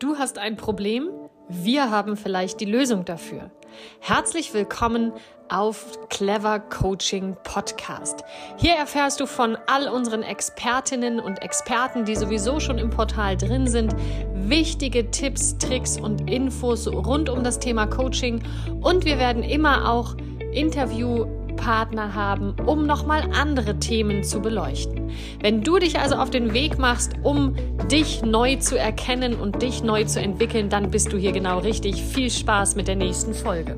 du hast ein Problem, wir haben vielleicht die Lösung dafür. Herzlich willkommen auf Clever Coaching Podcast. Hier erfährst du von all unseren Expertinnen und Experten, die sowieso schon im Portal drin sind, wichtige Tipps, Tricks und Infos rund um das Thema Coaching. Und wir werden immer auch Interviewpartner haben, um nochmal andere Themen zu beleuchten. Wenn du dich also auf den Weg machst, um dich neu zu erkennen und dich neu zu entwickeln, dann bist du hier genau richtig. Viel Spaß mit der nächsten Folge.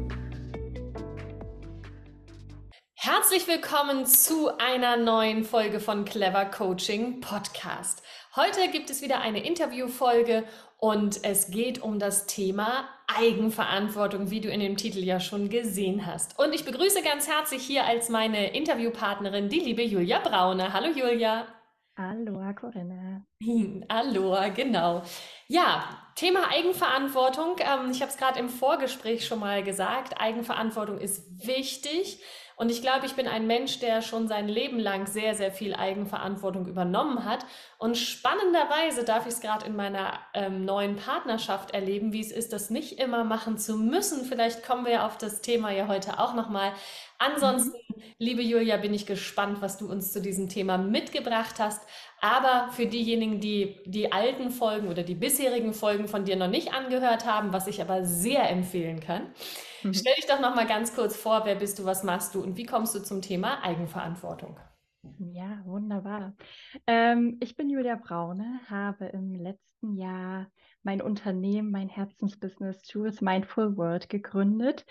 Herzlich willkommen zu einer neuen Folge von Clever Coaching Podcast. Heute gibt es wieder eine Interviewfolge und es geht um das Thema Eigenverantwortung, wie du in dem Titel ja schon gesehen hast. Und ich begrüße ganz herzlich hier als meine Interviewpartnerin die liebe Julia Braune. Hallo Julia. Aloha, Corinna. Aloha, genau. Ja, Thema Eigenverantwortung. Ich habe es gerade im Vorgespräch schon mal gesagt. Eigenverantwortung ist wichtig. Und ich glaube, ich bin ein Mensch, der schon sein Leben lang sehr, sehr viel Eigenverantwortung übernommen hat. Und spannenderweise darf ich es gerade in meiner neuen Partnerschaft erleben, wie es ist, das nicht immer machen zu müssen. Vielleicht kommen wir auf das Thema ja heute auch nochmal. Ansonsten, liebe Julia, bin ich gespannt, was du uns zu diesem Thema mitgebracht hast. Aber für diejenigen, die die alten Folgen oder die bisherigen Folgen von dir noch nicht angehört haben, was ich aber sehr empfehlen kann, stell dich doch noch mal ganz kurz vor, wer bist du, was machst du und wie kommst du zum Thema Eigenverantwortung? Ja, wunderbar. Ich bin Julia Braune, habe im letzten Jahr mein Unternehmen, mein Herzensbusiness Choose Mindful World gegründet.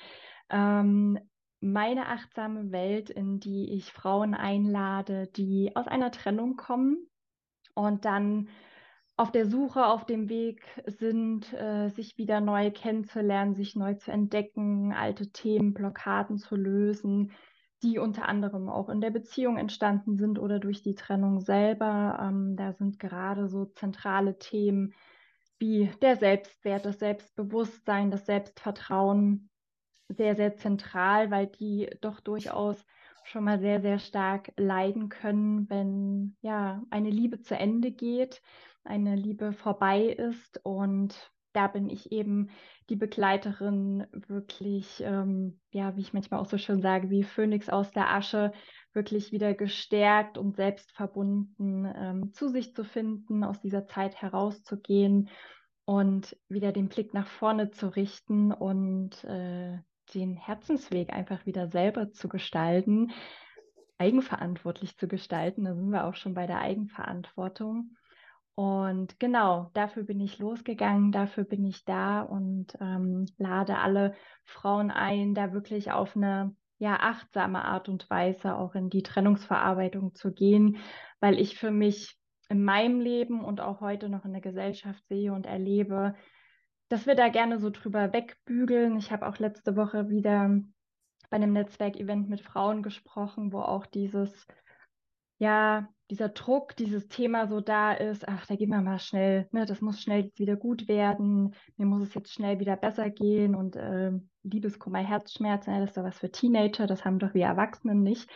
Meine achtsame Welt, in die ich Frauen einlade, die aus einer Trennung kommen und dann auf der Suche, auf dem Weg sind, sich wieder neu kennenzulernen, sich neu zu entdecken, alte Themen, Blockaden zu lösen, die unter anderem auch in der Beziehung entstanden sind oder durch die Trennung selber. Da sind gerade so zentrale Themen wie der Selbstwert, das Selbstbewusstsein, das Selbstvertrauen sehr, sehr zentral, weil die doch durchaus schon mal sehr, sehr stark leiden können, wenn ja eine Liebe zu Ende geht, eine Liebe vorbei ist. Und da bin ich eben die Begleiterin wirklich, ja, wie ich manchmal auch so schön sage, wie Phönix aus der Asche, wirklich wieder gestärkt und selbstverbunden zu sich zu finden, aus dieser Zeit herauszugehen und wieder den Blick nach vorne zu richten und den Herzensweg einfach wieder selber zu gestalten, eigenverantwortlich zu gestalten. Da sind wir auch schon bei der Eigenverantwortung. Und genau, dafür bin ich losgegangen, dafür bin ich da und lade alle Frauen ein, da wirklich auf eine ja, achtsame Art und Weise auch in die Trennungsverarbeitung zu gehen, weil ich für mich in meinem Leben und auch heute noch in der Gesellschaft sehe und erlebe, dass wir da gerne so drüber wegbügeln. Ich habe auch letzte Woche wieder bei einem Netzwerkevent mit Frauen gesprochen, wo auch ja, dieser Druck, dieses Thema so da ist, ach, da gehen wir mal schnell, ne, das muss schnell jetzt wieder gut werden, mir muss es jetzt schnell wieder besser gehen und Liebeskummer, Herzschmerzen, das ist doch was für Teenager, das haben doch wir Erwachsenen nicht.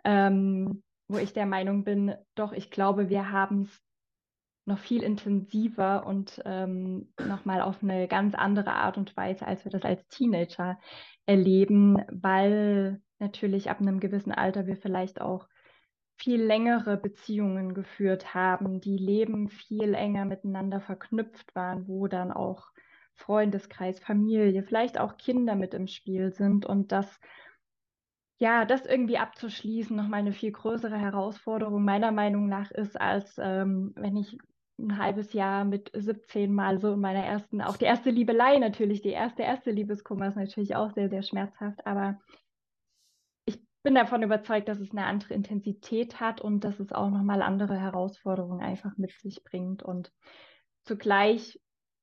Wo ich der Meinung bin, doch, ich glaube, wir haben es noch viel intensiver und nochmal auf eine ganz andere Art und Weise, als wir das als Teenager erleben, weil natürlich ab einem gewissen Alter wir vielleicht auch viel längere Beziehungen geführt haben, die Leben viel enger miteinander verknüpft waren, wo dann auch Freundeskreis, Familie, vielleicht auch Kinder mit im Spiel sind und das ja, das irgendwie abzuschließen, nochmal eine viel größere Herausforderung meiner Meinung nach ist, als wenn ich ein halbes Jahr mit 17 Mal so in meiner ersten, auch die erste Liebelei natürlich, die erste Liebeskummer ist natürlich auch sehr, sehr schmerzhaft, aber ich bin davon überzeugt, dass es eine andere Intensität hat und dass es auch nochmal andere Herausforderungen einfach mit sich bringt. Und zugleich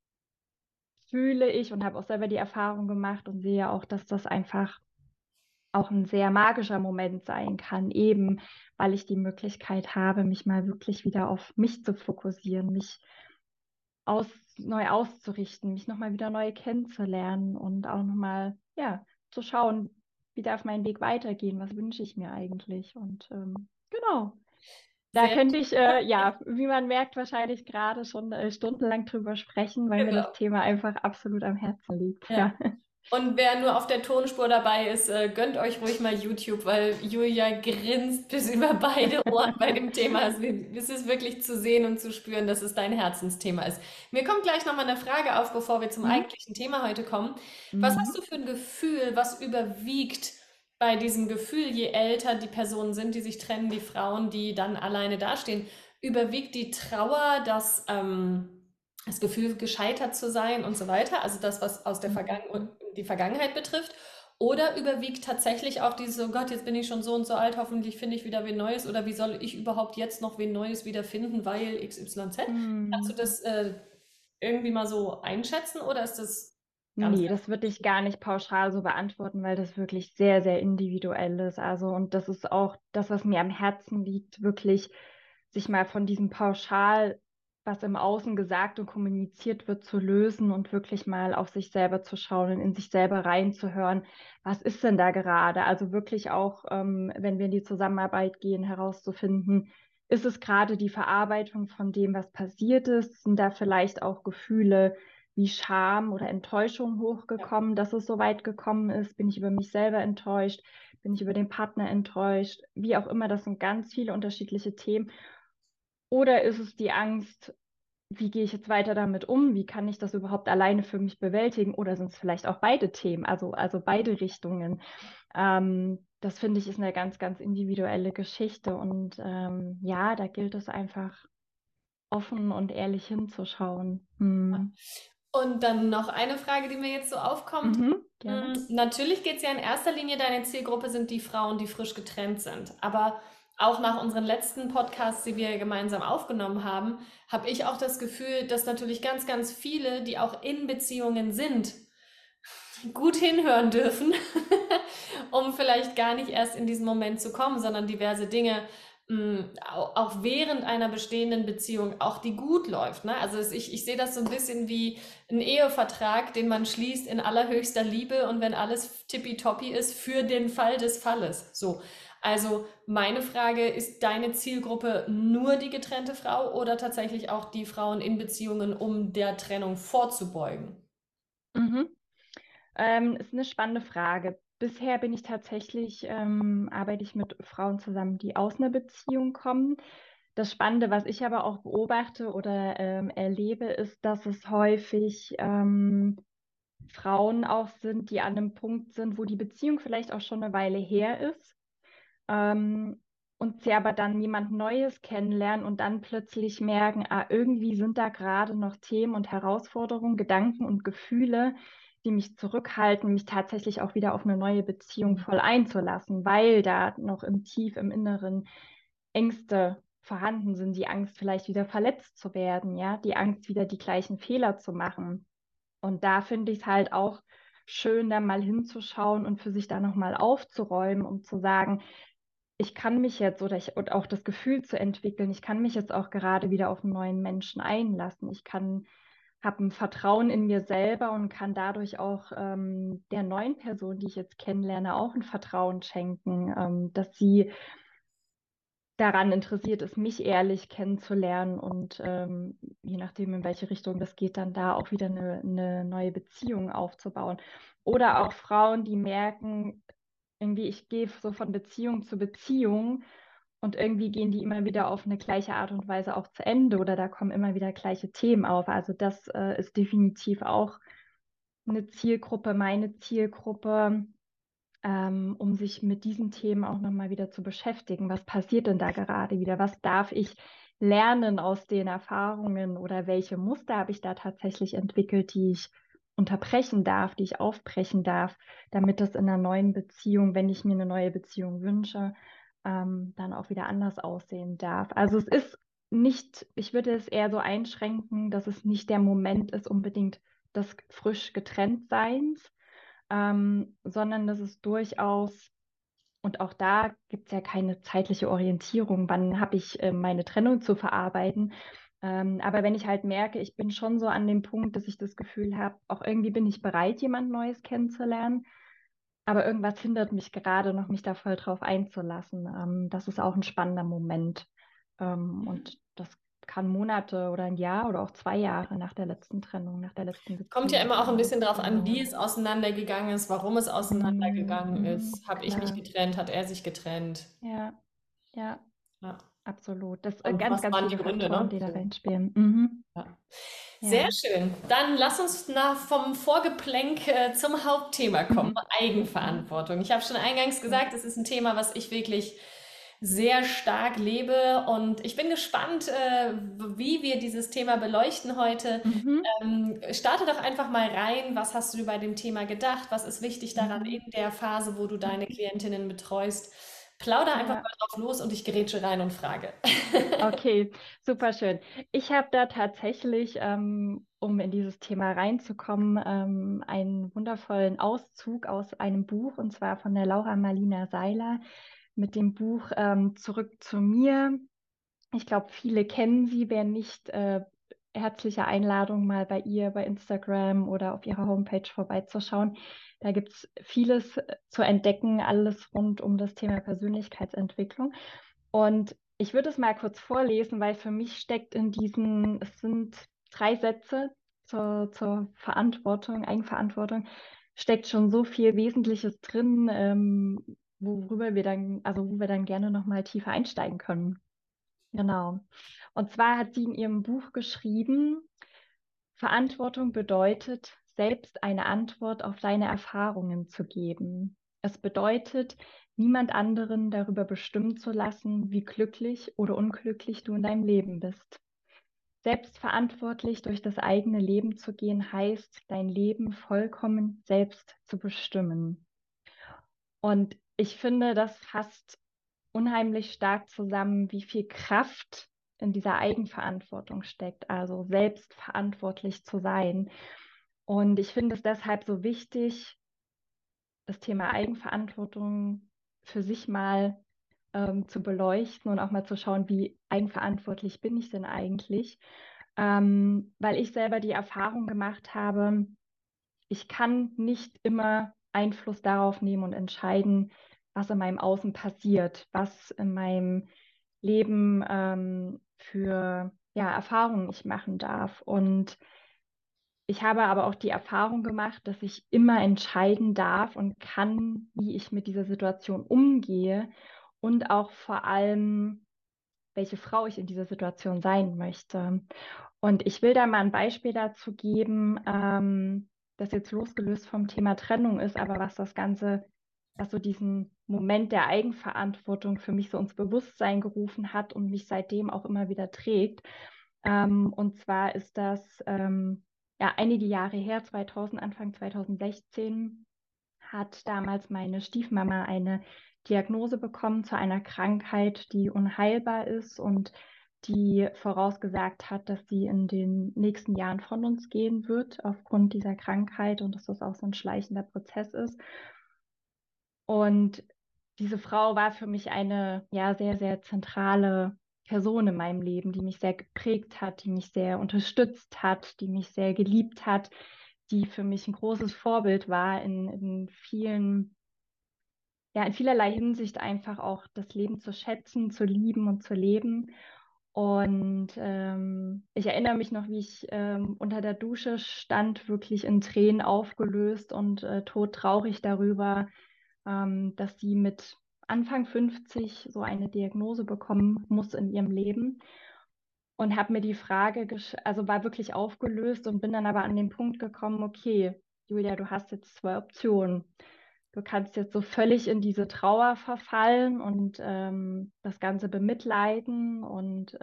fühle ich und habe auch selber die Erfahrung gemacht und sehe auch, dass das einfach auch ein sehr magischer Moment sein kann, eben weil ich die Möglichkeit habe, mich mal wirklich wieder auf mich zu fokussieren, mich neu auszurichten, mich nochmal wieder neu kennenzulernen und auch nochmal, ja, zu schauen, wie darf mein Weg weitergehen, was wünsche ich mir eigentlich und genau. Da Sehr könnte ich, ja, wie man merkt, wahrscheinlich gerade schon stundenlang drüber sprechen, weil mir das genau. Thema einfach absolut am Herzen liegt. Ja. Ja. Und wer nur auf der Tonspur dabei ist, gönnt euch ruhig mal YouTube, weil Julia grinst bis über beide Ohren bei dem Thema. Es ist wirklich zu sehen und zu spüren, dass es dein Herzensthema ist. Mir kommt gleich nochmal eine Frage auf, bevor wir zum Mhm. eigentlichen Thema heute kommen. Was hast Mhm. du für ein Gefühl, was überwiegt bei diesem Gefühl, je älter die Personen sind, die sich trennen, die Frauen, die dann alleine dastehen? Überwiegt die Trauer, das Gefühl, gescheitert zu sein und so weiter, also das, was aus der Mhm. Die Vergangenheit betrifft, oder überwiegt tatsächlich auch dieses, oh Gott, jetzt bin ich schon so und so alt, hoffentlich finde ich wieder wen Neues, oder wie soll ich überhaupt jetzt noch wen Neues wiederfinden, weil XYZ? Kannst du Mhm. das irgendwie mal so einschätzen oder ist das ganz, Nee, ganz das würde ich unterschiedlich? gar nicht pauschal so beantworten, weil das wirklich sehr, sehr individuell ist. Also, und das ist auch das, was mir am Herzen liegt, wirklich sich mal von diesem pauschal, was im Außen gesagt und kommuniziert wird, zu lösen und wirklich mal auf sich selber zu schauen und in sich selber reinzuhören. Was ist denn da gerade? Also wirklich auch, wenn wir in die Zusammenarbeit gehen, herauszufinden, ist es gerade die Verarbeitung von dem, was passiert ist? Sind da vielleicht auch Gefühle wie Scham oder Enttäuschung Ja. hochgekommen, dass es so weit gekommen ist? Bin ich über mich selber enttäuscht? Bin ich über den Partner enttäuscht? Wie auch immer, das sind ganz viele unterschiedliche Themen. Oder ist es die Angst, wie gehe ich jetzt weiter damit um? Wie kann ich das überhaupt alleine für mich bewältigen? Oder sind es vielleicht auch beide Themen, also beide Richtungen? Das finde ich ist eine ganz, ganz individuelle Geschichte. Und ja, da gilt es einfach offen und ehrlich hinzuschauen. Hm. Und dann noch eine Frage, die mir jetzt so aufkommt. Mhm, gerne. Natürlich geht es ja in erster Linie, deine Zielgruppe sind die Frauen, die frisch getrennt sind. Aber auch nach unseren letzten Podcasts, die wir gemeinsam aufgenommen haben, habe ich auch das Gefühl, dass natürlich ganz, ganz viele, die auch in Beziehungen sind, gut hinhören dürfen, um vielleicht gar nicht erst in diesen Moment zu kommen, sondern diverse Dinge auch während einer bestehenden Beziehung, auch die gut läuft. Ne? Also ich sehe das so ein bisschen wie ein Ehevertrag, den man schließt in allerhöchster Liebe und wenn alles tippitoppi ist, für den Fall des Falles. So. Also meine Frage, ist deine Zielgruppe nur die getrennte Frau oder tatsächlich auch die Frauen in Beziehungen, um der Trennung vorzubeugen? Mhm. Ist eine spannende Frage. Bisher bin ich tatsächlich, arbeite ich mit Frauen zusammen, die aus einer Beziehung kommen. Das Spannende, was ich aber auch beobachte oder erlebe, ist, dass es häufig Frauen auch sind, die an einem Punkt sind, wo die Beziehung vielleicht auch schon eine Weile her ist. Ähm, und sie aber dann jemand Neues kennenlernen und dann plötzlich merken, irgendwie sind da gerade noch Themen und Herausforderungen, Gedanken und Gefühle, die mich zurückhalten, mich tatsächlich auch wieder auf eine neue Beziehung voll einzulassen, weil da noch im Inneren Ängste vorhanden sind, die Angst vielleicht wieder verletzt zu werden, ja, die Angst wieder die gleichen Fehler zu machen. Und da finde ich es halt auch schön, da mal hinzuschauen und für sich da nochmal aufzuräumen, um zu sagen, ich kann mich jetzt und auch das Gefühl zu entwickeln, ich kann mich jetzt auch gerade wieder auf einen neuen Menschen einlassen. Habe ein Vertrauen in mir selber und kann dadurch auch der neuen Person, die ich jetzt kennenlerne, auch ein Vertrauen schenken, dass sie daran interessiert ist, mich ehrlich kennenzulernen und je nachdem, in welche Richtung das geht, dann da auch wieder eine neue Beziehung aufzubauen. Oder auch Frauen, die merken, irgendwie, ich gehe so von Beziehung zu Beziehung und irgendwie gehen die immer wieder auf eine gleiche Art und Weise auch zu Ende oder da kommen immer wieder gleiche Themen auf. Also das ist definitiv auch eine Zielgruppe, meine Zielgruppe, um sich mit diesen Themen auch nochmal wieder zu beschäftigen. Was passiert denn da gerade wieder? Was darf ich lernen aus den Erfahrungen oder welche Muster habe ich da tatsächlich entwickelt, die ich unterbrechen darf, die ich aufbrechen darf, damit das in einer neuen Beziehung, wenn ich mir eine neue Beziehung wünsche, dann auch wieder anders aussehen darf. Also es ist nicht, ich würde es eher so einschränken, dass es nicht der Moment ist unbedingt des frisch getrennt Seins, sondern das ist durchaus, und auch da gibt es ja keine zeitliche Orientierung, wann habe ich meine Trennung zu verarbeiten. Aber wenn ich halt merke, ich bin schon so an dem Punkt, dass ich das Gefühl habe, auch irgendwie bin ich bereit, jemand Neues kennenzulernen, aber irgendwas hindert mich gerade noch, mich da voll drauf einzulassen. Das ist auch ein spannender Moment. Und das kann Monate oder ein Jahr oder auch 2 Jahre nach der letzten Trennung, nach der letzten Kommt ja Beziehung immer auch ein sein. bisschen drauf an, wie Genau. es auseinandergegangen ist, warum es auseinandergegangen ist. Habe ich mich Klar. getrennt, hat er sich getrennt? Ja, ja, Ja. absolut. Das Und ganz, was ganz waren die viele Gründe, Faktoren, ne? die da So. reinspielen. Ja. Sehr Ja. schön. Dann lass uns vom Vorgeplänk zum Hauptthema kommen, Eigenverantwortung. Ich habe schon eingangs Okay. gesagt, es ist ein Thema, was ich wirklich sehr stark lebe und ich bin gespannt, wie wir dieses Thema beleuchten heute. Mhm. Starte doch einfach mal rein. Was hast du bei dem Thema gedacht? Was ist wichtig daran Mhm. in der Phase, wo du deine Klientinnen betreust? Plauder einfach Ja. mal drauf los und ich grätsche rein und frage. Okay, super schön. Ich habe da tatsächlich, um in dieses Thema reinzukommen, einen wundervollen Auszug aus einem Buch, und zwar von der Laura Marlina Seiler mit dem Buch Zurück zu mir. Ich glaube, viele kennen sie, wer nicht, herzliche Einladung, mal bei ihr bei Instagram oder auf ihrer Homepage vorbeizuschauen. Da gibt es vieles zu entdecken, alles rund um das Thema Persönlichkeitsentwicklung. Und ich würde es mal kurz vorlesen, weil für mich steckt in diesen, es sind 3 Sätze zur Verantwortung, Eigenverantwortung, steckt schon so viel Wesentliches drin, worüber wir dann, also wo wir dann gerne nochmal tiefer einsteigen können. Genau. Und zwar hat sie in ihrem Buch geschrieben, Verantwortung bedeutet, selbst eine Antwort auf deine Erfahrungen zu geben. Es bedeutet, niemand anderen darüber bestimmen zu lassen, wie glücklich oder unglücklich du in deinem Leben bist. Selbstverantwortlich durch das eigene Leben zu gehen, heißt, dein Leben vollkommen selbst zu bestimmen. Und ich finde, das fasst unheimlich stark zusammen, wie viel Kraft in dieser Eigenverantwortung steckt, also selbstverantwortlich zu sein. Und ich finde es deshalb so wichtig, das Thema Eigenverantwortung für sich mal zu beleuchten und auch mal zu schauen, wie eigenverantwortlich bin ich denn eigentlich? Weil ich selber die Erfahrung gemacht habe, ich kann nicht immer Einfluss darauf nehmen und entscheiden, was in meinem Außen passiert, was in meinem Leben für ja, Erfahrungen ich machen darf. Und ich habe aber auch die Erfahrung gemacht, dass ich immer entscheiden darf und kann, wie ich mit dieser Situation umgehe und auch vor allem, welche Frau ich in dieser Situation sein möchte. Und ich will da mal ein Beispiel dazu geben, das jetzt losgelöst vom Thema Trennung ist, aber was das Ganze, was so diesen Moment der Eigenverantwortung für mich so ins Bewusstsein gerufen hat und mich seitdem auch immer wieder trägt. Und zwar ist das ja einige Jahre her, 2000, Anfang 2016, hat damals meine Stiefmama eine Diagnose bekommen zu einer Krankheit, die unheilbar ist und die vorausgesagt hat, dass sie in den nächsten Jahren von uns gehen wird aufgrund dieser Krankheit und dass das auch so ein schleichender Prozess ist. Und diese Frau war für mich eine ja sehr, sehr zentrale Person in meinem Leben, die mich sehr geprägt hat, die mich sehr unterstützt hat, die mich sehr geliebt hat, die für mich ein großes Vorbild war in vielen, ja, in vielerlei Hinsicht einfach auch das Leben zu schätzen, zu lieben und zu leben. Und ich erinnere mich noch, wie ich unter der Dusche stand, wirklich in Tränen aufgelöst und todtraurig darüber, dass sie mit Anfang 50 so eine Diagnose bekommen muss in ihrem Leben. Und habe mir die Frage, also war wirklich aufgelöst und bin dann aber an den Punkt gekommen, okay, Julia, du hast jetzt 2 Optionen. Du kannst jetzt so völlig in diese Trauer verfallen und das Ganze bemitleiden und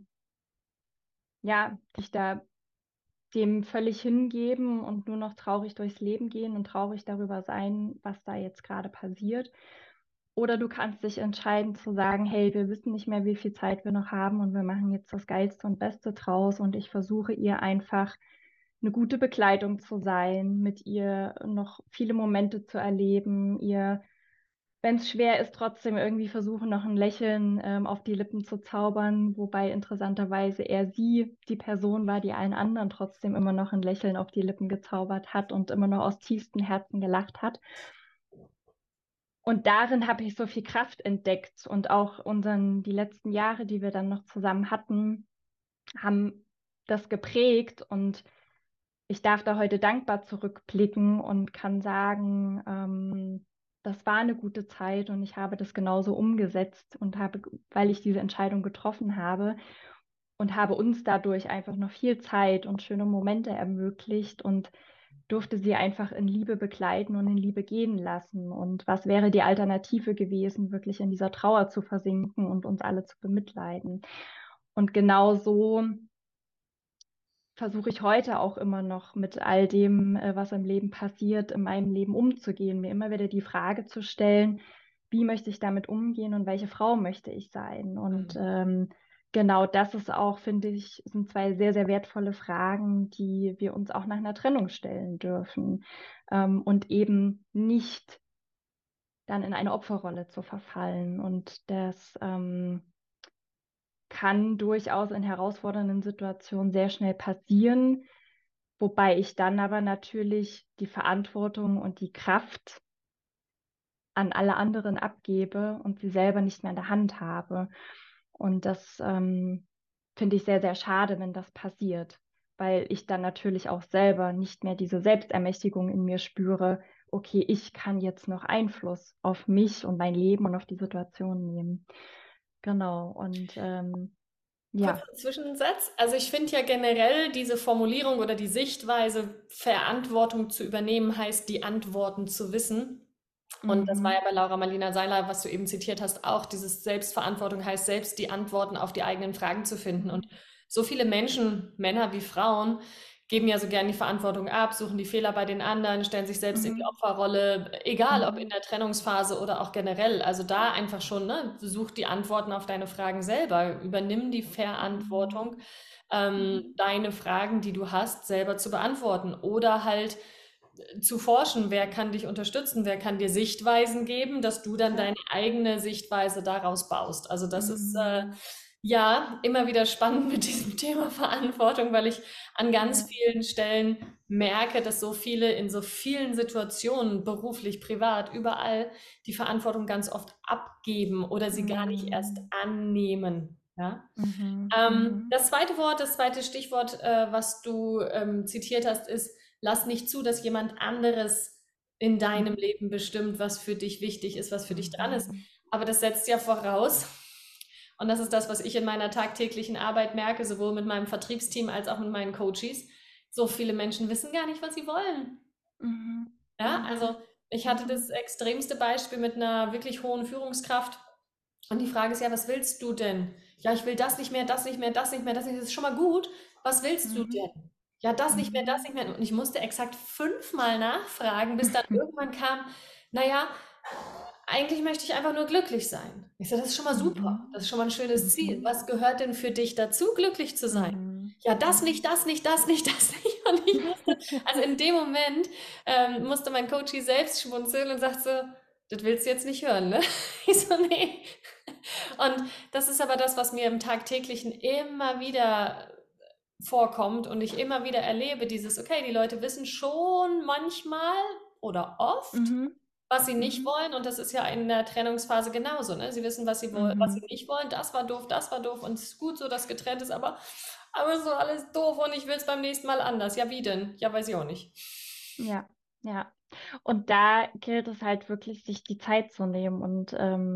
ja, dich da dem völlig hingeben und nur noch traurig durchs Leben gehen und traurig darüber sein, was da jetzt gerade passiert. Oder du kannst dich entscheiden zu sagen, hey, wir wissen nicht mehr, wie viel Zeit wir noch haben und wir machen jetzt das Geilste und Beste draus und ich versuche ihr einfach eine gute Begleitung zu sein, mit ihr noch viele Momente zu erleben, ihr, wenn es schwer ist, trotzdem irgendwie versuchen, noch ein Lächeln auf die Lippen zu zaubern, wobei interessanterweise eher sie die Person war, die allen anderen trotzdem immer noch ein Lächeln auf die Lippen gezaubert hat und immer noch aus tiefstem Herzen gelacht hat. Und darin habe ich so viel Kraft entdeckt und auch die letzten Jahre, die wir dann noch zusammen hatten, haben das geprägt und ich darf da heute dankbar zurückblicken und kann sagen, das war eine gute Zeit und ich habe das genauso umgesetzt und habe, weil ich diese Entscheidung getroffen habe und habe uns dadurch einfach noch viel Zeit und schöne Momente ermöglicht und durfte sie einfach in Liebe begleiten und in Liebe gehen lassen. Und was wäre die Alternative gewesen, wirklich in dieser Trauer zu versinken und uns alle zu bemitleiden? Und genau so versuche ich heute auch immer noch mit all dem, was im Leben passiert, in meinem Leben umzugehen, mir immer wieder die Frage zu stellen, wie möchte ich damit umgehen und welche Frau möchte ich sein? Und Mhm. genau das ist auch, finde ich, sind zwei sehr, sehr wertvolle Fragen, die wir uns auch nach einer Trennung stellen dürfen. Und eben nicht dann in eine Opferrolle zu verfallen. Und das kann durchaus in herausfordernden Situationen sehr schnell passieren, wobei ich dann aber natürlich die Verantwortung und die Kraft an alle anderen abgebe und sie selber nicht mehr in der Hand habe. Und das finde ich sehr, sehr schade, wenn das passiert, weil ich dann natürlich auch selber nicht mehr diese Selbstermächtigung in mir spüre, okay, ich kann jetzt noch Einfluss auf mich und mein Leben und auf die Situation nehmen. Genau. Und ja. Kurzer Zwischensatz. Also ich finde ja generell diese Formulierung oder die Sichtweise, Verantwortung zu übernehmen, heißt, die Antworten zu wissen. Und das war ja Mhm. bei Laura Marlina Seiler, was du eben zitiert hast, auch dieses Selbstverantwortung heißt, selbst die Antworten auf die eigenen Fragen zu finden. Und so viele Menschen, Männer wie Frauen, geben ja so gern die Verantwortung ab, suchen die Fehler bei den anderen, stellen sich selbst in die Mhm. Opferrolle, egal ob in Mhm. der Trennungsphase oder auch generell. Also da einfach schon, ne, such die Antworten auf deine Fragen selber, übernimm die Mhm. Verantwortung, Mhm. deine Fragen, die du hast, selber zu beantworten. Oder halt zu forschen, wer kann dich unterstützen, wer kann dir Sichtweisen geben, dass du dann Ja. deine eigene Sichtweise daraus baust. Also das ist Mhm. ja immer wieder spannend mit diesem Thema Verantwortung, weil ich an ganz Ja. vielen Stellen merke, dass so viele in so vielen Situationen, beruflich, privat, überall, die Verantwortung ganz oft abgeben oder sie gar nicht erst Mhm. annehmen. Ja? Mhm. Mhm. Das zweite Wort, das zweite Stichwort, was du zitiert hast, ist, lass nicht zu, dass jemand anderes in deinem Mhm. Leben bestimmt, was für dich wichtig ist, was für dich dran ist. Mhm. Aber das setzt ja voraus, und das ist das, was ich in meiner tagtäglichen Arbeit merke, sowohl mit meinem Vertriebsteam als auch mit meinen Coaches. So viele Menschen wissen gar nicht, was sie wollen. Mhm. Ja, also ich hatte das Mhm. extremste Beispiel mit einer wirklich hohen Führungskraft. Und die Frage ist ja, was willst du denn? Ja, ich will das nicht mehr, das nicht mehr, das nicht mehr, das nicht mehr. Das ist schon mal gut. Was willst du Mhm. denn? Ja, das nicht mehr, das Mhm. nicht mehr. Und ich musste exakt 5-mal nachfragen, bis dann irgendwann kam, naja, eigentlich möchte ich einfach nur glücklich sein. Ich sage, das ist schon mal super. Mhm. Das ist schon mal ein schönes Ziel. Mhm. Was gehört denn für dich dazu, glücklich zu sein? Mhm. Ja, das nicht, Mhm. das nicht, das nicht, das nicht. Und ich musste, also in dem Moment musste mein Coach selbst schmunzeln und sagt so, das willst du jetzt nicht hören, ne? Ich so, nee. Und das ist aber das, was mir im Tagtäglichen immer wieder vorkommt und ich immer wieder erlebe, dieses, okay, die Leute wissen schon manchmal oder oft, Mhm. was sie nicht Mhm. wollen, und das ist ja in der Trennungsphase genauso, ne? Sie wissen, was sie wollen, was sie Mhm. nicht wollen, das war doof und es ist gut so, dass getrennt ist, aber so alles doof und ich will es beim nächsten Mal anders. Ja, wie denn? Ja, weiß ich auch nicht. Ja, ja. Und da gilt es halt wirklich, sich die Zeit zu nehmen und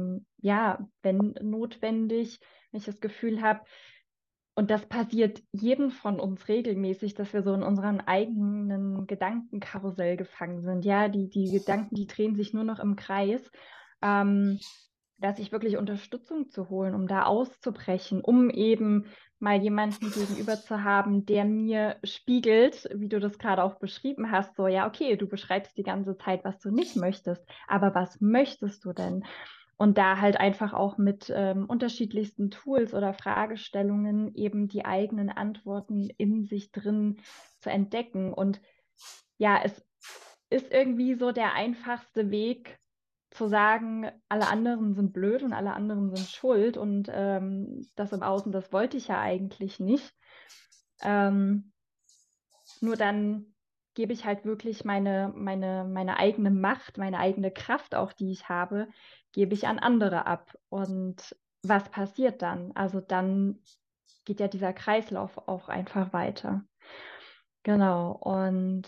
ja, wenn notwendig, wenn ich das Gefühl habe, und das passiert jedem von uns regelmäßig, dass wir so in unseren eigenen Gedankenkarussell gefangen sind. Ja, die Gedanken, die drehen sich nur noch im Kreis. Ähm, dass ich wirklich Unterstützung zu holen, um da auszubrechen, um eben mal jemanden gegenüber zu haben, der mir spiegelt, wie du das gerade auch beschrieben hast, so, ja, okay, du beschreibst die ganze Zeit, was du nicht möchtest, aber was möchtest du denn? Und da halt einfach auch mit unterschiedlichsten Tools oder Fragestellungen eben die eigenen Antworten in sich drin zu entdecken. Und ja, es ist irgendwie so der einfachste Weg zu sagen, alle anderen sind blöd und alle anderen sind schuld und das im Außen, das wollte ich ja eigentlich nicht. Ähm, nur dann gebe ich halt wirklich meine eigene Macht, meine eigene Kraft auch, die ich habe, gebe ich an andere ab. Und was passiert dann? Also dann geht ja dieser Kreislauf auch einfach weiter. Genau. Und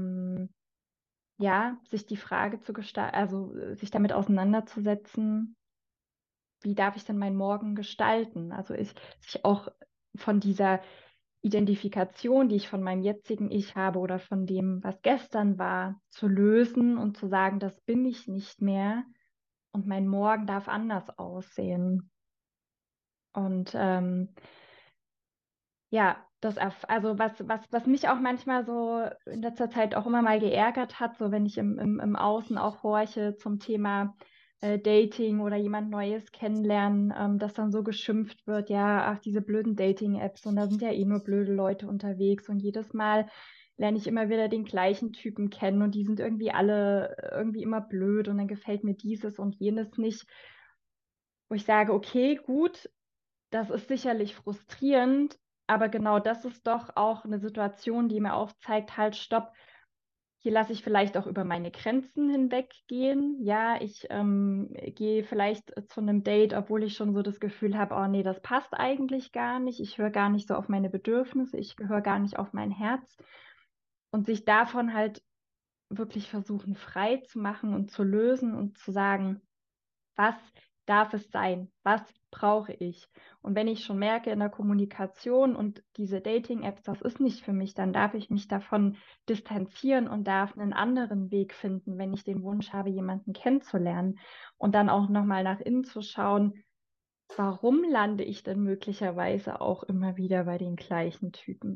ja, sich die Frage zu gestalten, also sich damit auseinanderzusetzen, wie darf ich denn meinen Morgen gestalten? Also sich auch von dieser Identifikation, die ich von meinem jetzigen Ich habe oder von dem, was gestern war, zu lösen und zu sagen, das bin ich nicht mehr und mein Morgen darf anders aussehen. Und ja, also was mich auch manchmal so in letzter Zeit auch immer mal geärgert hat, so wenn ich im Außen auch horche zum Thema Dating oder jemand Neues kennenlernen, dass dann so geschimpft wird, ja, ach, diese blöden Dating-Apps und da sind ja eh nur blöde Leute unterwegs und jedes Mal lerne ich immer wieder den gleichen Typen kennen und die sind irgendwie alle irgendwie immer blöd und dann gefällt mir dieses und jenes nicht, wo ich sage, okay, gut, das ist sicherlich frustrierend, aber genau das ist doch auch eine Situation, die mir aufzeigt, halt, stopp, hier lasse ich vielleicht auch über meine Grenzen hinweggehen. Ja, ich gehe vielleicht zu einem Date, obwohl ich schon so das Gefühl habe, oh nee, das passt eigentlich gar nicht. Ich höre gar nicht so auf meine Bedürfnisse, ich höre gar nicht auf mein Herz. Und sich davon halt wirklich versuchen, frei zu machen und zu lösen und zu sagen, was darf es sein? Was brauche ich? Und wenn ich schon merke in der Kommunikation und diese Dating-Apps, das ist nicht für mich, dann darf ich mich davon distanzieren und darf einen anderen Weg finden, wenn ich den Wunsch habe, jemanden kennenzulernen. Und dann auch nochmal nach innen zu schauen, warum lande ich denn möglicherweise auch immer wieder bei den gleichen Typen?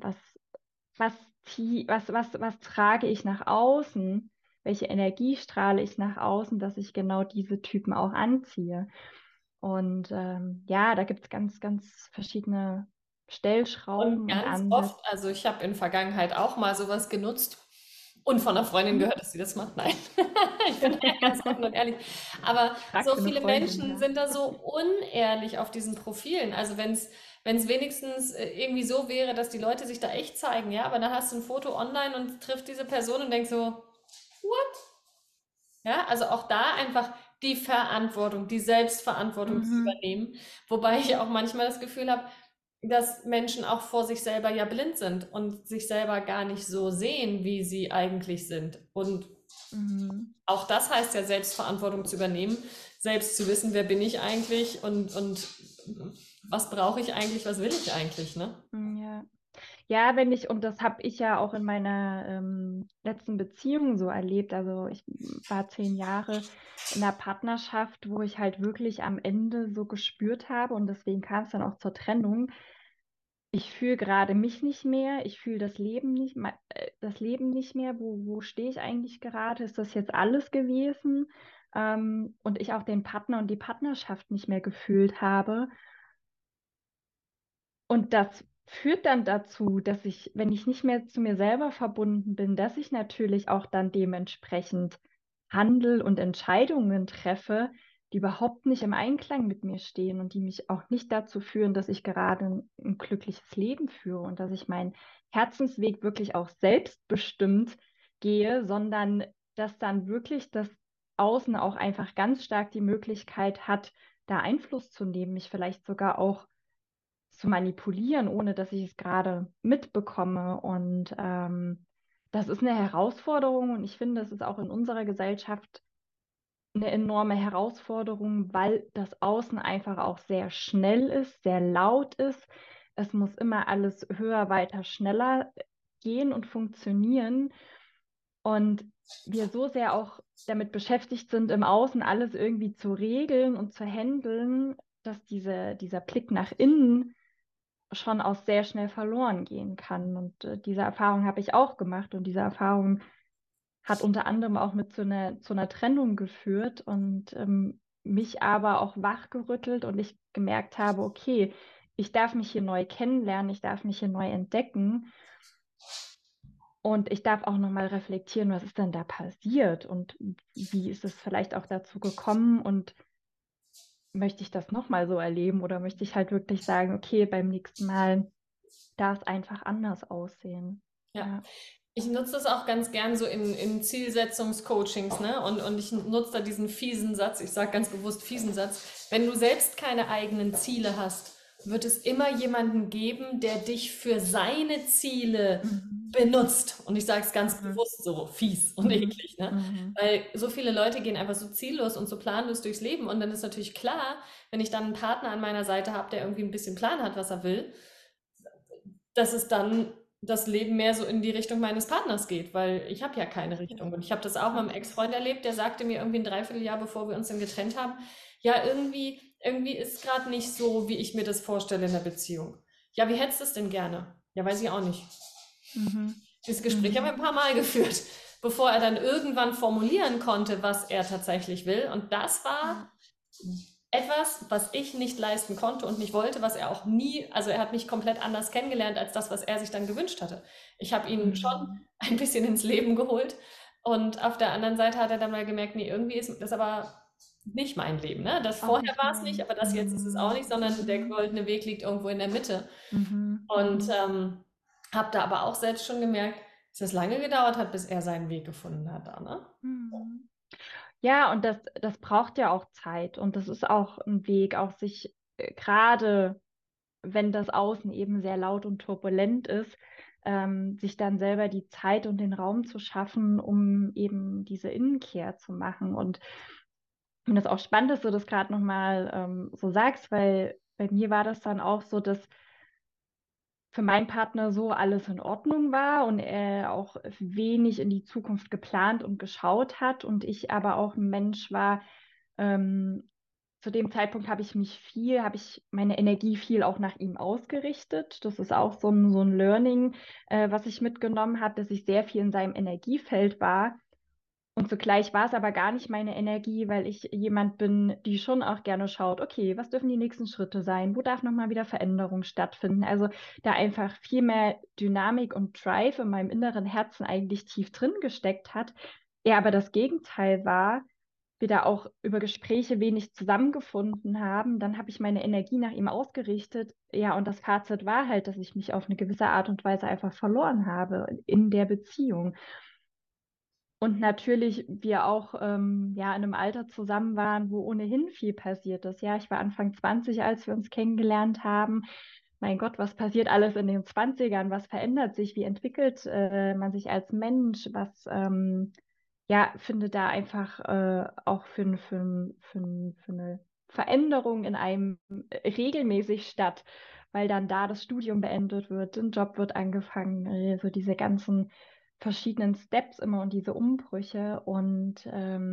Was trage ich nach außen? Welche Energie strahle ich nach außen, dass ich genau diese Typen auch anziehe? Und ja, da gibt es ganz, ganz verschiedene Und Stellschrauben und ganz Ansätze. oft, also ich habe in Vergangenheit auch mal sowas genutzt und von einer Freundin Hm? gehört, dass sie das macht. Nein, ich bin da ja ganz offen und ehrlich. Aber Ich frage so für eine viele Freundin, Menschen ja. sind da so unehrlich auf diesen Profilen. Also wenn es wenigstens irgendwie so wäre, dass die Leute sich da echt zeigen, ja, aber dann hast du ein Foto online und trifft diese Person und denkst so, what? Ja, also auch da einfach die Verantwortung, die Selbstverantwortung zu Mhm. übernehmen. Wobei ich auch manchmal das Gefühl habe, dass Menschen auch vor sich selber ja blind sind und sich selber gar nicht so sehen, wie sie eigentlich sind. Und Mhm. auch das heißt ja, Selbstverantwortung zu übernehmen, selbst zu wissen, wer bin ich eigentlich und was brauche ich eigentlich, was will ich eigentlich, ne? Ja. Ja, wenn ich, und das habe ich ja auch in meiner letzten Beziehung so erlebt. Also ich war 10 Jahre in einer Partnerschaft, wo ich halt wirklich am Ende so gespürt habe und deswegen kam es dann auch zur Trennung. Ich fühle gerade mich nicht mehr, ich fühle das Leben nicht mehr. Wo stehe ich eigentlich gerade? Ist das jetzt alles gewesen? Und ich auch den Partner und die Partnerschaft nicht mehr gefühlt habe. Und das führt dann dazu, dass ich, wenn ich nicht mehr zu mir selber verbunden bin, dass ich natürlich auch dann dementsprechend handle und Entscheidungen treffe, die überhaupt nicht im Einklang mit mir stehen und die mich auch nicht dazu führen, dass ich gerade ein glückliches Leben führe und dass ich meinen Herzensweg wirklich auch selbstbestimmt gehe, sondern dass dann wirklich das Außen auch einfach ganz stark die Möglichkeit hat, da Einfluss zu nehmen, mich vielleicht sogar auch zu manipulieren, ohne dass ich es gerade mitbekomme. Und das ist eine Herausforderung und ich finde, es ist auch in unserer Gesellschaft eine enorme Herausforderung, weil das Außen einfach auch sehr schnell ist, sehr laut ist. Es muss immer alles höher, weiter, schneller gehen und funktionieren. Und wir so sehr auch damit beschäftigt sind, im Außen alles irgendwie zu regeln und zu handeln, dass dieser Blick nach innen schon auch sehr schnell verloren gehen kann. Und diese Erfahrung habe ich auch gemacht und diese Erfahrung hat unter anderem auch mit zu einer Trennung geführt und mich aber auch wachgerüttelt und ich gemerkt habe, okay, ich darf mich hier neu kennenlernen, ich darf mich hier neu entdecken und ich darf auch nochmal reflektieren, was ist denn da passiert und wie ist es vielleicht auch dazu gekommen und möchte ich das nochmal so erleben oder möchte ich halt wirklich sagen, okay, beim nächsten Mal darf es einfach anders aussehen. Ja. Ja. Ich nutze das auch ganz gern so in Zielsetzungscoachings, ne? Und ich nutze da diesen fiesen Satz, ich sage ganz bewusst fiesen Satz, wenn du selbst keine eigenen Ziele hast, wird es immer jemanden geben, der dich für seine Ziele Mhm. benutzt. Und ich sage es ganz Mhm. bewusst so fies und Mhm. eklig, ne? Mhm. Weil so viele Leute gehen einfach so ziellos und so planlos durchs Leben. Und dann ist natürlich klar, wenn ich dann einen Partner an meiner Seite habe, der irgendwie ein bisschen Plan hat, was er will, dass es dann das Leben mehr so in die Richtung meines Partners geht, weil ich habe ja keine Richtig. Richtung. Und ich habe das auch mit meinem Richtig. Ex-Freund erlebt, der sagte mir irgendwie ein Dreivierteljahr, bevor wir uns dann getrennt haben, ja, irgendwie ist gerade nicht so, wie ich mir das vorstelle in der Beziehung. Ja, wie hättest du es denn gerne? Ja, weiß ich auch nicht. Mhm. Dieses Gespräch haben wir Mhm. ein paar Mal geführt, bevor er dann irgendwann formulieren konnte, was er tatsächlich will. Und das war Ja. etwas, was ich nicht leisten konnte und nicht wollte, was er auch nie, also er hat mich komplett anders kennengelernt als das, was er sich dann gewünscht hatte. Ich habe ihn schon Mhm. ein bisschen ins Leben geholt und auf der anderen Seite hat er dann mal gemerkt, nee, irgendwie ist das aber nicht mein Leben. Ne? Das Auch vorher nicht war es nicht, meins. aber das jetzt ist es auch Mhm. nicht, sondern der Mhm. goldene Weg liegt irgendwo in der Mitte. Mhm. Und Mhm. habe da aber auch selbst schon gemerkt, dass es lange gedauert hat, bis er seinen Weg gefunden hat. Da, ne? Mhm. Ja, und das braucht ja auch Zeit und das ist auch ein Weg, auch sich gerade, wenn das Außen eben sehr laut und turbulent ist, sich dann selber die Zeit und den Raum zu schaffen, um eben diese Innenkehr zu machen. Und das auch spannend ist, dass du das gerade nochmal so sagst, weil bei mir war das dann auch so, dass für meinen Partner so alles in Ordnung war und er auch wenig in die Zukunft geplant und geschaut hat und ich aber auch ein Mensch war, ähm, zu dem Zeitpunkt habe ich meine Energie viel auch nach ihm ausgerichtet. Das ist auch so ein Learning, was ich mitgenommen habe, dass ich sehr viel in seinem Energiefeld war. Und zugleich war es aber gar nicht meine Energie, weil ich jemand bin, die schon auch gerne schaut, okay, was dürfen die nächsten Schritte sein? Wo darf nochmal wieder Veränderung stattfinden? Also da einfach viel mehr Dynamik und Drive in meinem inneren Herzen eigentlich tief drin gesteckt hat. Er aber das Gegenteil war, wir da auch über Gespräche wenig zusammengefunden haben. Dann habe ich meine Energie nach ihm ausgerichtet. Ja, und das Fazit war halt, dass ich mich auf eine gewisse Art und Weise einfach verloren habe in der Beziehung. Und natürlich wir auch ja in einem Alter zusammen waren, wo ohnehin viel passiert ist. Ja, ich war Anfang 20, als wir uns kennengelernt haben. Mein Gott, was passiert alles in den Zwanzigern? Was verändert sich? Wie entwickelt man sich als Mensch? Was ja, findet da einfach auch für eine Veränderung in einem regelmäßig statt, weil dann da das Studium beendet wird, ein Job wird angefangen, so diese ganzen verschiedenen Steps immer und diese Umbrüche und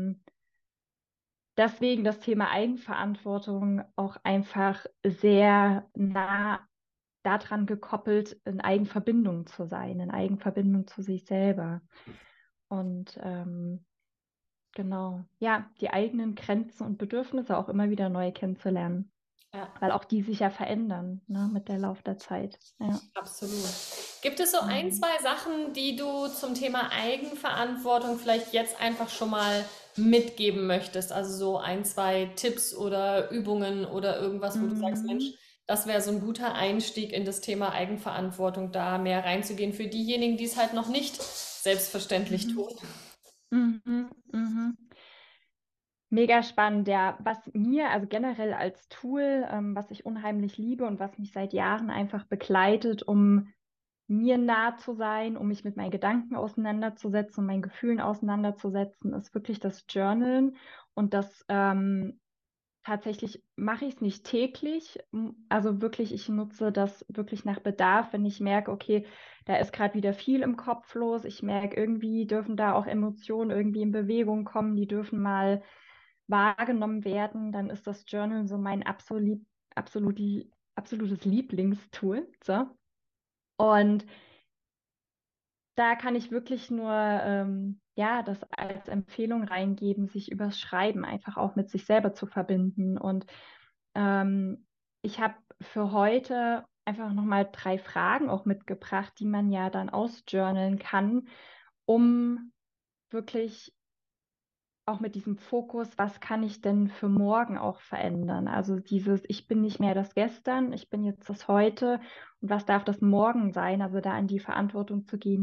deswegen das Thema Eigenverantwortung auch einfach sehr nah daran gekoppelt, in Eigenverbindung zu sein, in Eigenverbindung zu sich selber. Und genau, ja, die eigenen Grenzen und Bedürfnisse auch immer wieder neu kennenzulernen, Ja. weil auch die sich ja verändern, ne, mit der Lauf der Zeit. Ja. Absolut. Gibt es so ein, Mhm. zwei Sachen, die du zum Thema Eigenverantwortung vielleicht jetzt einfach schon mal mitgeben möchtest? Also so ein, zwei Tipps oder Übungen oder irgendwas, wo du sagst, Mensch, Mhm. das wäre so ein guter Einstieg in das Thema Eigenverantwortung, da mehr reinzugehen für diejenigen, die es halt noch nicht selbstverständlich Mhm. tun. Mhm. Mhm. Mega spannend, ja. Was mir, also generell als Tool, was ich unheimlich liebe und was mich seit Jahren einfach begleitet, um mir nah zu sein, um mich mit meinen Gedanken auseinanderzusetzen, meinen Gefühlen auseinanderzusetzen, ist wirklich das Journalen. Und das tatsächlich mache ich es nicht täglich. Also wirklich, ich nutze das wirklich nach Bedarf, wenn ich merke, okay, da ist gerade wieder viel im Kopf los. Ich merke, irgendwie dürfen da auch Emotionen irgendwie in Bewegung kommen, die dürfen mal wahrgenommen werden. Dann ist das Journal so mein absolut, absolutes Lieblingstool. So. Und da kann ich wirklich nur ja, das als Empfehlung reingeben, sich übers Schreiben einfach auch mit sich selber zu verbinden. Und ich habe für heute einfach nochmal 3 Fragen auch mitgebracht, die man ja dann ausjournalen kann, um wirklich auch mit diesem Fokus, was kann ich denn für morgen auch verändern? Also dieses, ich bin nicht mehr das Gestern, ich bin jetzt das Heute und was darf das morgen sein? Also da in die Verantwortung zu gehen,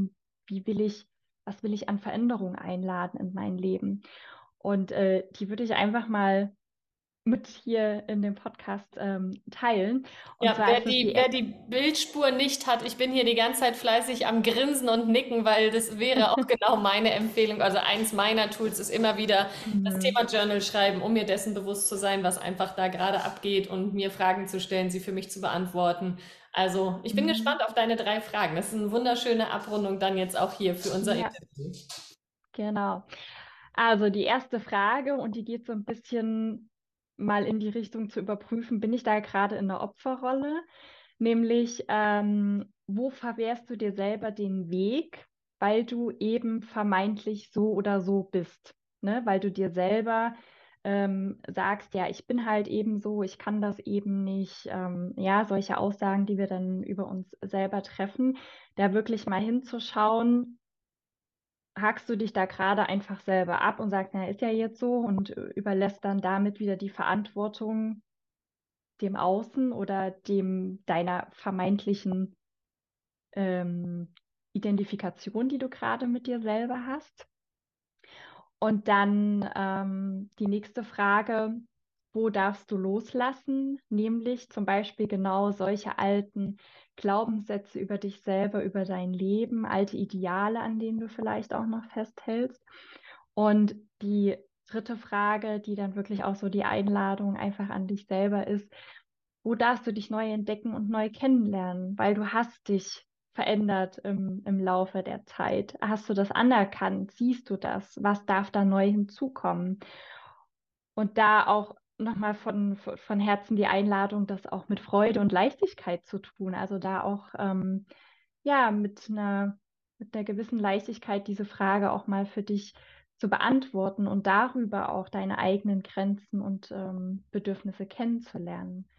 was will ich an Veränderungen einladen in mein Leben? Und die würde ich einfach mal mit hier in dem Podcast teilen. Und Ja, zwar ist es wer die Bildspur nicht hat, ich bin hier die ganze Zeit fleißig am Grinsen und Nicken, weil das wäre auch genau meine Empfehlung. Also eins meiner Tools ist immer wieder das Mhm. Thema Journal schreiben, um mir dessen bewusst zu sein, was einfach da gerade abgeht und mir Fragen zu stellen, sie für mich zu beantworten. Also ich bin Mhm. gespannt auf deine 3 Fragen. Das ist eine wunderschöne Abrundung dann jetzt auch hier für unser Ja, Interview. genau. Also die erste Frage, und die geht so ein bisschen mal in die Richtung zu überprüfen, bin ich da gerade in der Opferrolle? Nämlich, wo verwehrst du dir selber den Weg, weil du eben vermeintlich so oder so bist, ne? Weil du dir selber sagst, ja, ich bin halt eben so, ich kann das eben nicht. Ja, solche Aussagen, die wir dann über uns selber treffen, da wirklich mal hinzuschauen, hakst du dich da gerade einfach selber ab und sagst, na, ist ja jetzt so, und überlässt dann damit wieder die Verantwortung dem Außen oder dem deiner vermeintlichen Identifikation, die du gerade mit dir selber hast. Und dann die nächste Frage, wo darfst du loslassen? Nämlich zum Beispiel genau solche alten Glaubenssätze über dich selber, über dein Leben, alte Ideale, an denen du vielleicht auch noch festhältst. Und die dritte Frage, die dann wirklich auch so die Einladung einfach an dich selber ist, wo darfst du dich neu entdecken und neu kennenlernen? Weil du hast dich verändert im Laufe der Zeit. Hast du das anerkannt? Siehst du das? Was darf da neu hinzukommen? Und da auch nochmal von Herzen die Einladung, das auch mit Freude und Leichtigkeit zu tun. Also da auch ja mit einer gewissen Leichtigkeit diese Frage auch mal für dich zu beantworten und darüber auch deine eigenen Grenzen und Bedürfnisse kennenzulernen.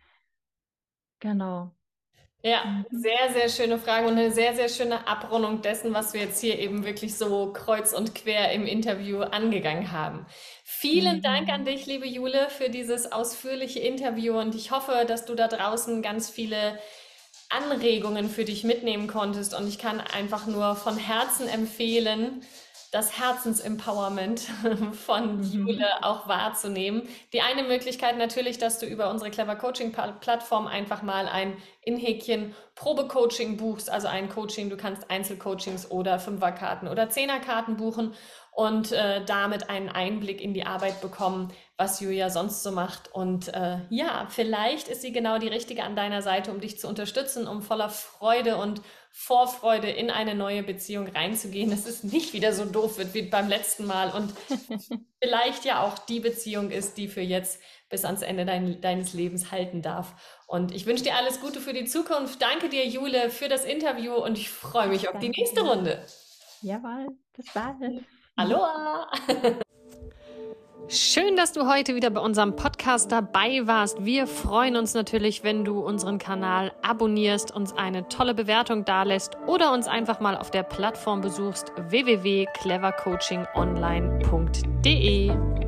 Genau. Ja, Mhm. sehr, sehr schöne Frage und eine sehr, sehr schöne Abrundung dessen, was wir jetzt hier eben wirklich so kreuz und quer im Interview angegangen haben. Vielen Dank an Mhm. dich, liebe Jule, für dieses ausführliche Interview und ich hoffe, dass du da draußen ganz viele Anregungen für dich mitnehmen konntest und ich kann einfach nur von Herzen empfehlen, das Herzensempowerment von Jule Mhm. auch wahrzunehmen. Die eine Möglichkeit natürlich, dass du über unsere Clever Coaching Plattform einfach mal ein in Häkchen Probecoaching buchst, also ein Coaching, du kannst Einzelcoachings oder Fünferkarten oder Zehnerkarten buchen und damit einen Einblick in die Arbeit bekommen, was Julia sonst so macht. Und ja, vielleicht ist sie genau die Richtige an deiner Seite, um dich zu unterstützen, um voller Freude und Vorfreude in eine neue Beziehung reinzugehen, dass es nicht wieder so doof wird wie beim letzten Mal und vielleicht ja auch die Beziehung ist, die für jetzt bis ans Ende deines Lebens halten darf. Und ich wünsche dir alles Gute für die Zukunft. Danke dir, Jule, für das Interview und ich freue mich Ich auf die danke nächste dir. Runde. Jawohl, bis bald. Aloha! Schön, dass du heute wieder bei unserem Podcast dabei warst. Wir freuen uns natürlich, wenn du unseren Kanal abonnierst, uns eine tolle Bewertung dalässt oder uns einfach mal auf der Plattform besuchst www.clevercoachingonline.de.